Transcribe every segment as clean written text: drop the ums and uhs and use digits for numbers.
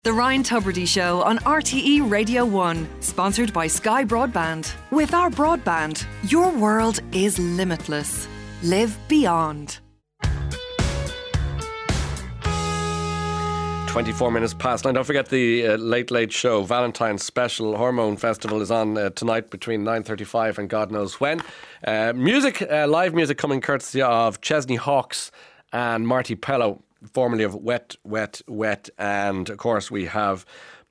The Ryan Tubridy Show on RTE Radio 1, sponsored by Sky Broadband. With our broadband, your world is limitless. Live beyond. 24 minutes past 9. Don't forget the Late Show Valentine's Special Hormone Festival is on tonight between 9:35 and God knows when. Music, live music coming courtesy of Chesney Hawkes and Marty Pellow, formerly of Wet, Wet, Wet. And of course we have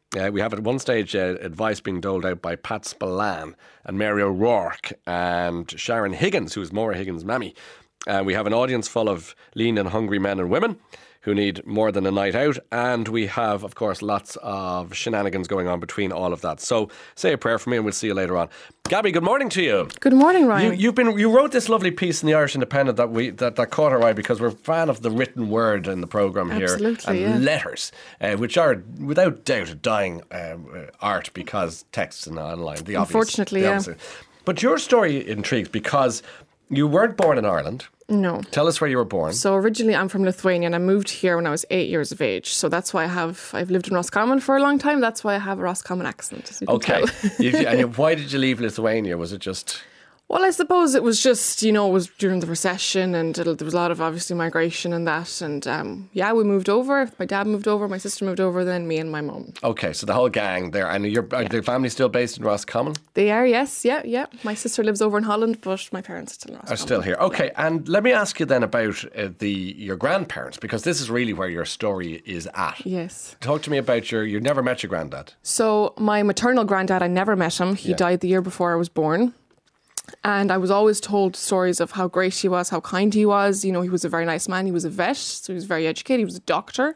at one stage advice being doled out by Pat Spillane and Mary O'Rourke and Sharon Higgins, who's Maura Higgins' mammy. We have an audience full of lean and hungry men and women who need more than a night out. And we have, of course, lots of shenanigans going on between all of that. So say a prayer for me and we'll see you later on. Gabby, good morning to you. Good morning, Ryan. You wrote this lovely piece in the Irish Independent that caught our eye because we're a fan of the written word in the programme here. Absolutely, and letters, which are without doubt a dying art because texts and online. Unfortunately, yeah. But your story intrigues because you weren't born in Ireland. No. Tell us where you were born. So originally I'm from Lithuania and I moved here when I was 8 years of age. So that's why I've lived in Roscommon for a long time. That's why I have a Roscommon accent, as you can tell. And why did you leave Lithuania? Was it just... Well, I suppose it was just, it was during the recession and there was a lot of obviously migration and that. And we moved over. My dad moved over, my sister moved over, then me and my mum. Okay, so the whole gang there. And are the family still based in Roscommon? They are, yes. Yeah. My sister lives over in Holland, but my parents are still in Roscommon. Are still here. Okay, and let me ask you then about your grandparents, because this is really where your story is at. Yes. Talk to me about you never met your granddad. So my maternal granddad, I never met him. He died the year before I was born. And I was always told stories of how great he was, how kind he was. He was a very nice man. He was a vet, so he was very educated. He was a doctor.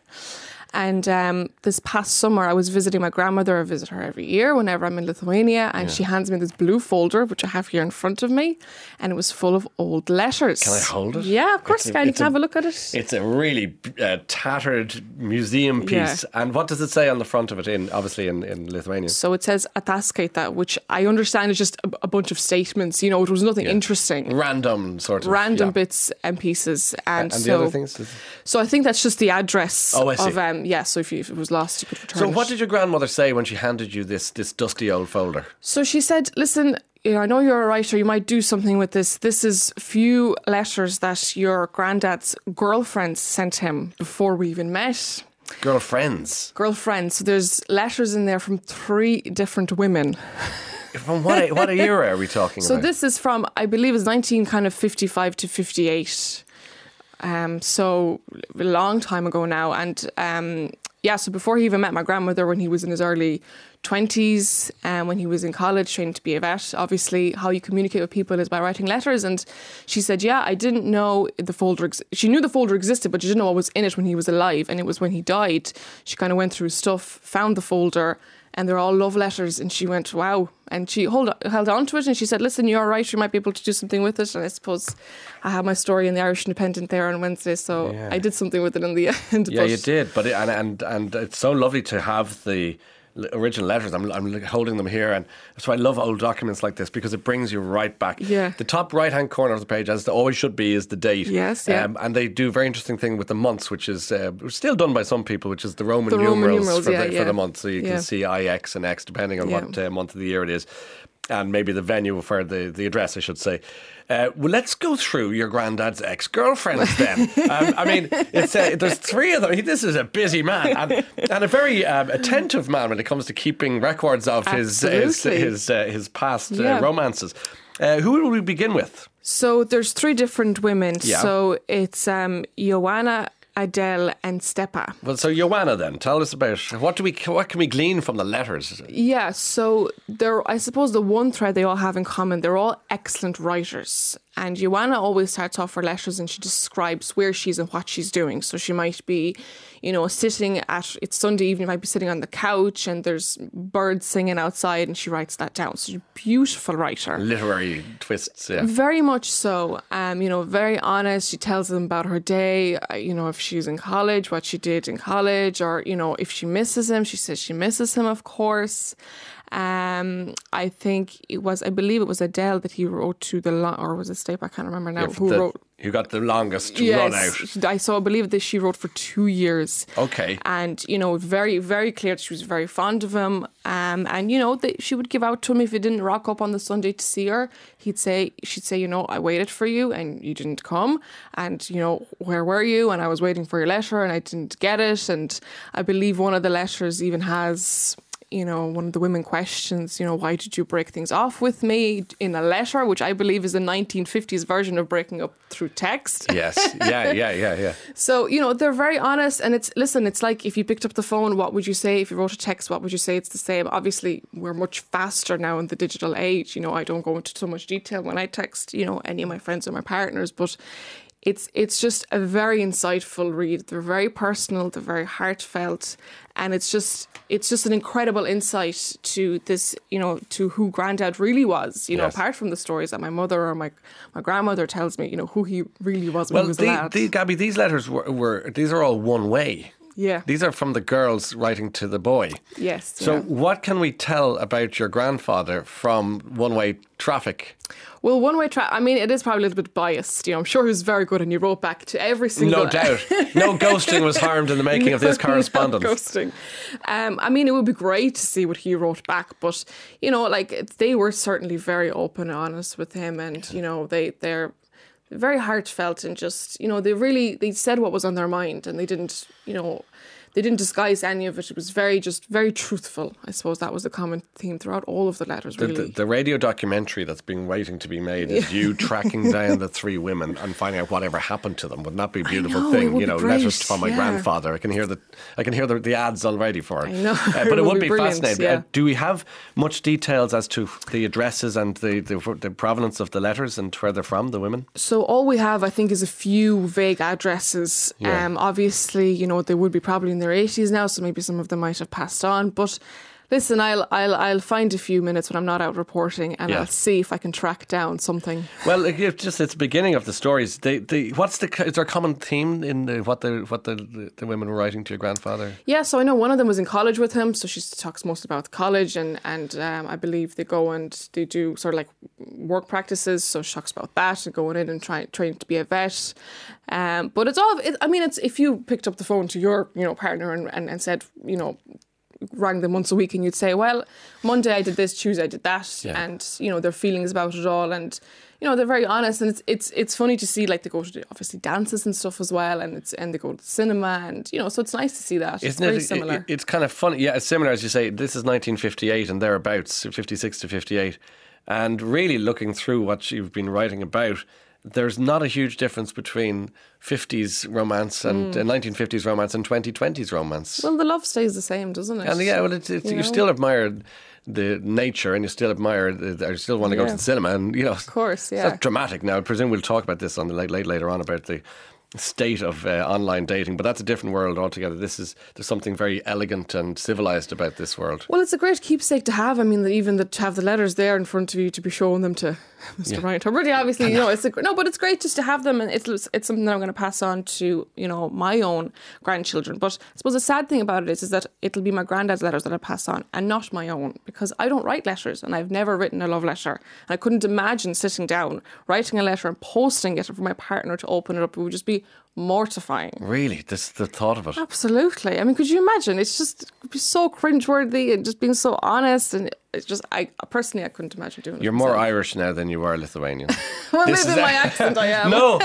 And this past summer, I was visiting my grandmother. I visit her every year whenever I'm in Lithuania. And she hands me this blue folder, which I have here in front of me. And it was full of old letters. Can I hold it? Yeah, of course you can. You can have a look at it. It's a really tattered museum piece. Yeah. And what does it say on the front of it, obviously in Lithuanian? So it says ataskaita, which I understand is just a bunch of statements. It was nothing interesting. Random sort of. Random bits and pieces. And the other things? So I think that's just the address I see. of... so if it was lost, you could return it. So what did your grandmother say when she handed you this dusty old folder? So she said, listen, I know you're a writer, you might do something with this. This is few letters that your granddad's girlfriends sent him before we even met. Girlfriends? Girlfriends. So there's letters in there from 3 different women. From what era are we talking about? So this is from, I believe it's 1955 to 58. So a long time ago now. And so before he even met my grandmother, when he was in his early 20s, when he was in college training to be a vet, obviously how you communicate with people is by writing letters. And she said, I didn't know the folder. She knew the folder existed, but she didn't know what was in it when he was alive. And it was when he died, she kind of went through stuff, found the folder, and they're all love letters. And she went, wow. And she held on to it and she said, listen, you're right, you might be able to do something with it. And I suppose I have my story in the Irish Independent there on Wednesday, so I did something with it in the end. Yeah, you did. But and it's so lovely to have the original letters. I'm holding them here, and that's why I love old documents like this, because it brings you right back. Yeah. The top right hand corner of the page, as it always should be, is the date. Yes, yeah. And they do a very interesting thing with the months, which is still done by some people, which is the Roman numerals for the month, so you can see IX and X depending on what month of the year it is, and maybe the venue for the address, I should say. Well, let's go through your granddad's ex-girlfriends then. There's 3 of them. This is a busy man and a very attentive man when it comes to keeping records of his past romances. Who will we begin with? So there's 3 different women. Yeah. So it's Joanna, Adele and Stepa. Well, so Joanna then, tell us about what can we glean from the letters? Yeah, so I suppose the one thread they all have in common, they're all excellent writers. And Joanna always starts off her letters and she describes where she's and what she's doing. So she might be, sitting it's Sunday evening, might be sitting on the couch and there's birds singing outside and she writes that down. So she's a beautiful writer. Literary twists, yeah. Very much so. Very honest. She tells them about her day, if she's in college, what she did in college, or, if she misses him, she says she misses him, of course. I believe it was Adele that he wrote to or was it Estate, but I can't remember now who wrote. You got the longest run out. I believe that she wrote for 2 years. Okay. And, very, very clear that she was very fond of him. And, that she would give out to him if he didn't rock up on the Sunday to see her. She'd say, I waited for you and you didn't come. And, where were you? And I was waiting for your letter and I didn't get it. And I believe one of the letters even has... one of the women questions, why did you break things off with me in a letter, which I believe is the 1950s version of breaking up through text. Yes. Yeah. So, they're very honest. And it's like if you picked up the phone, what would you say? If you wrote a text, what would you say? It's the same. Obviously, we're much faster now in the digital age. I don't go into so much detail when I text, any of my friends or my partners, but it's just a very insightful read. They're very personal, they're very heartfelt, and it's just an incredible insight to this, to who Grandad really was, yes. Apart from the stories that my mother or my grandmother tells me, who he really was when he was a lad. Gabby, these letters these are all one way. Yeah. These are from the girls writing to the boy. Yes. So what can we tell about your grandfather from one-way traffic? Well, one-way traffic, it is probably a little bit biased. I'm sure he was very good and he wrote back to every single... No doubt. No ghosting was harmed in the making of this correspondence. No ghosting. It would be great to see what he wrote back, but, they were certainly very open and honest with him, and, they're very heartfelt, and just, they said what was on their mind, and they didn't disguise any of it. It was very truthful. I suppose that was the common theme throughout all of the letters, really. The radio documentary that's been waiting to be made is you tracking down the three women and finding out whatever happened to them. Wouldn't that be a beautiful thing? Letters from my grandfather. I can hear the ads already for it. I know. But it would be brilliant, fascinating. yeah. Do we have much details as to the addresses and the provenance of the letters and where they're from, the women? So all we have, I think, is a few vague addresses. Yeah. Obviously, they would be probably in their 80s now, so maybe some of them might have passed on. But listen, I'll find a few minutes when I'm not out reporting, and I'll see if I can track down something. Well, it's the beginning of the stories. Is there a common theme in what the women were writing to your grandfather? Yeah, so I know one of them was in college with him, so she talks mostly about college, and I believe they go and they do sort of like work practices. So she talks about that and going in and training to be a vet. But it's all. It's if you picked up the phone to your partner and said rang them once a week, and you'd say, well, Monday I did this, Tuesday I did that, and their feelings about it all, and they're very honest, and it's funny to see, like, they go to obviously dances and stuff as well, and they go to the cinema, and so it's nice to see that. It's very similar. It's kind of funny, yeah. It's similar, as you say. This is 1958 and thereabouts, 56 to 58, and really looking through what you've been writing about, there's not a huge difference between 50s romance and 1950s romance and 2020s romance. Well, the love stays the same, doesn't it? And you still admire the nature, and you still admire, you still want to go to the cinema, and of course, it's not dramatic now. I presume we'll talk about this on the later on about the state of online dating, but that's a different world altogether. There's something very elegant and civilized about this world. Well, it's a great keepsake to have. Even to have the letters there in front of you to be showing them to Mr. Ryan Tubridy, obviously, but it's great just to have them, and it's something that I'm going to pass on to my own grandchildren. But I suppose the sad thing about it is that it'll be my granddad's letters that I pass on, and not my own, because I don't write letters, and I've never written a love letter. And I couldn't imagine sitting down, writing a letter and posting it for my partner to open it up. It would just be mortifying. Really? The thought of it? Absolutely. Could you imagine? It'd be so cringeworthy, and just being so honest, and it's just, I personally couldn't imagine doing it. You're more Irish now than you are Lithuanian. Well, maybe in my accent I am. No,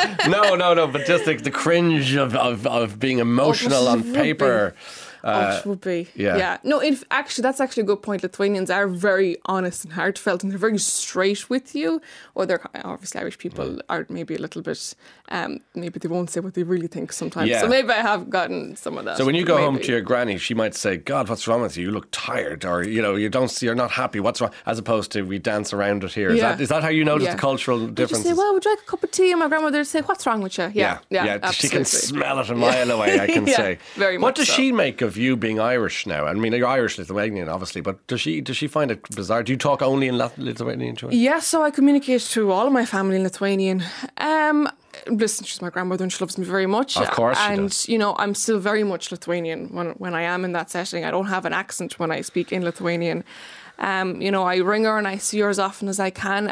but just the cringe of being emotional on paper. It would be. Yeah. No, actually, that's actually a good point. Lithuanians are very honest and heartfelt, and they're very straight with you. Or they're obviously Irish people are maybe a little bit. Maybe they won't say what they really think sometimes. Yeah. So maybe I have gotten some of that. So when you go home to your granny, she might say, "God, what's wrong with you? You look tired," or you're not happy. What's wrong? As opposed to we dance around it here. Yeah. Is that how you notice the cultural differences? Just say, "Well, would you like a cup of tea?" And my grandmother would say, "What's wrong with you?" Yeah. She can smell it a mile away. I can say. Very much. What does she make of you being Irish now? You're Irish Lithuanian, obviously, but does she find it bizarre? Do you talk only in Lithuanian to her? Yeah, so I communicate to all of my family in Lithuanian. Listen, she's my grandmother and she loves me very much. Of course she and, does. I'm still very much Lithuanian when I am in that setting. I don't have an accent when I speak in Lithuanian. I ring her and I see her as often as I can,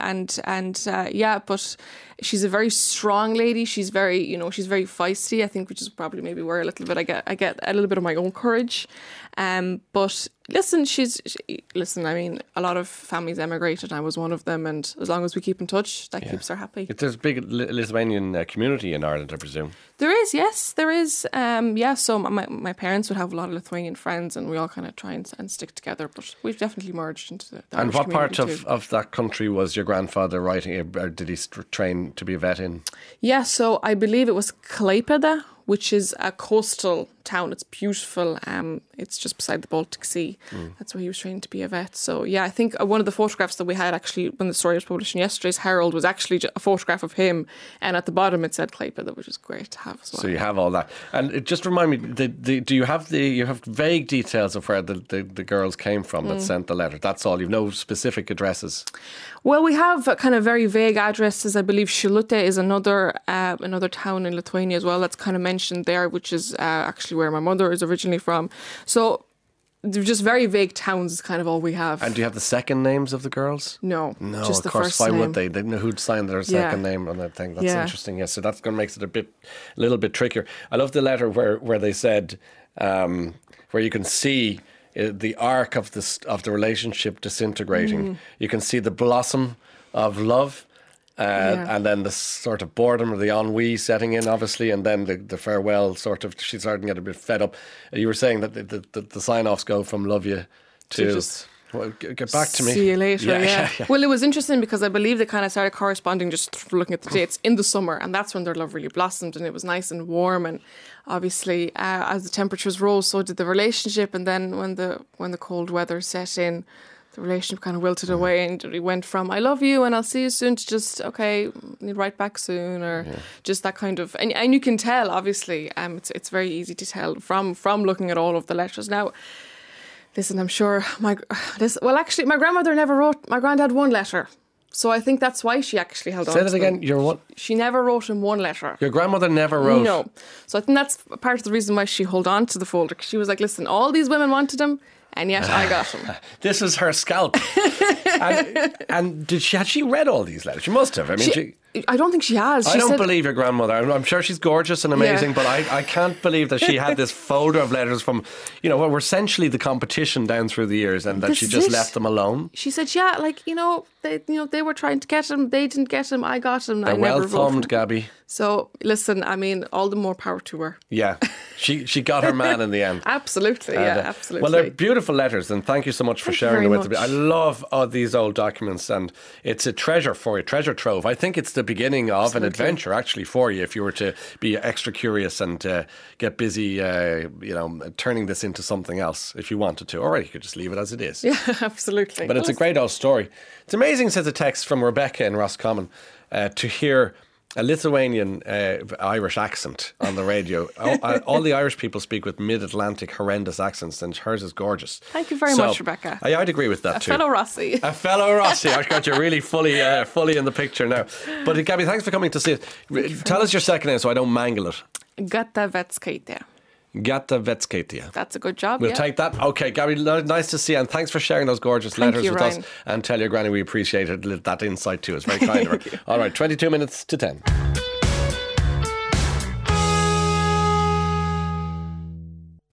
but she's a very strong lady. She's very, she's very feisty. I think, which is probably maybe where a little bit I get a little bit of my own courage. But listen, I mean, a lot of families emigrated. I was one of them, and as long as we keep in touch, that keeps her happy. There's a big Lithuanian community in Ireland, I presume. There is, yes, there is. So my parents would have a lot of Lithuanian friends, and we all kind of try and stick together. But we've definitely merged into the And Irish what part community of that country was your grandfather writing? Or did he train to be a vet in? Yeah, so I believe it was Klaipėda, which is a coastal town. It's beautiful. It's just beside the Baltic Sea. That's where he was trained to be a vet. So yeah, I think one of the photographs that we had actually when the story was published in yesterday's Herald was actually a photograph of him, and at the bottom it said Klaipėda, which is great to have as well. So you have all that, and it just remind me, do you have vague details of where the girls came from that sent the letter? That's all. You've no specific addresses. Well, we have kind of very vague addresses. I believe Šilutė is another town in Lithuania as well that's kind of mentioned there, which is actually where my mother is originally from. So they're just very vague towns is kind of all we have. And do you have the second names of the girls? No, just of the course. first Why name. would they? They know who'd signed their second name on that thing. That's interesting. Yes, so that's going to make it a little bit trickier. I love the letter where they said where you can see the arc of the relationship disintegrating. You can see the blossom of love. And then the sort of boredom or the ennui setting in, obviously, and then the farewell sort of, she's starting to get a bit fed up. You were saying that the sign-offs go from love you to just get back to me. See you later, yeah. Well, it was interesting because I believe they kind of started corresponding just looking at the dates in the summer, and that's when their love really blossomed, and it was nice and warm, and obviously as the temperatures rose, so did the relationship, and then when the cold weather set in, the relationship kind of wilted away, and we went from I love you and I'll see you soon to just okay, need write back soon, or just that kind of, and you can tell obviously, it's very easy to tell from looking at all of the letters. Now, listen, I'm sure my grandmother never wrote my granddad one letter, so I think that's why she actually held on. Say that again. Your what? She never wrote him one letter. Your grandmother never wrote. No, so I think that's part of the reason why she held on to the folder. 'Cause she was like, listen, all these women wanted him, and yet I got him. This is her scalp. and had she read all these letters? She must have. I mean, I don't think she has. I don't believe your grandmother. I'm sure she's gorgeous and amazing, but I can't believe that she had this folder of letters from, what were essentially the competition down through the years, and that she just left them alone. She said, yeah, they were trying to get him. They didn't get him. I got him. They're well thumbed, Gabby. So listen, I mean, all the more power to her. Yeah, she got her man in the end. Absolutely, absolutely. Well, they're beautiful letters, and thank you so much for sharing them with me. I love these old documents, and it's a treasure for you, treasure trove. I think it's the beginning of an adventure, actually, for you, if you were to be extra curious and get busy, turning this into something else, if you wanted to. Or you could just leave it as it is. Yeah, absolutely. But it's a great old story. It's amazing, says a text from Rebecca in Roscommon, to hear a Lithuanian Irish accent on the radio. All the Irish people speak with mid-Atlantic horrendous accents, and hers is gorgeous. Thank you very much, Rebecca. I'd agree with that too. Fellow Rossi. A fellow Rossi. I've got you really fully in the picture now. But Gabby, thanks for coming to see it. Tell us your second name so I don't mangle it. Gata Vetskaitė. Gata Vetskaitė. That's a good job. We'll take that. Okay, Gabby, nice to see you, and thanks for sharing those gorgeous letters with us. And tell your granny we appreciated that insight too. It's very kind of her. All right, 22 minutes to 10.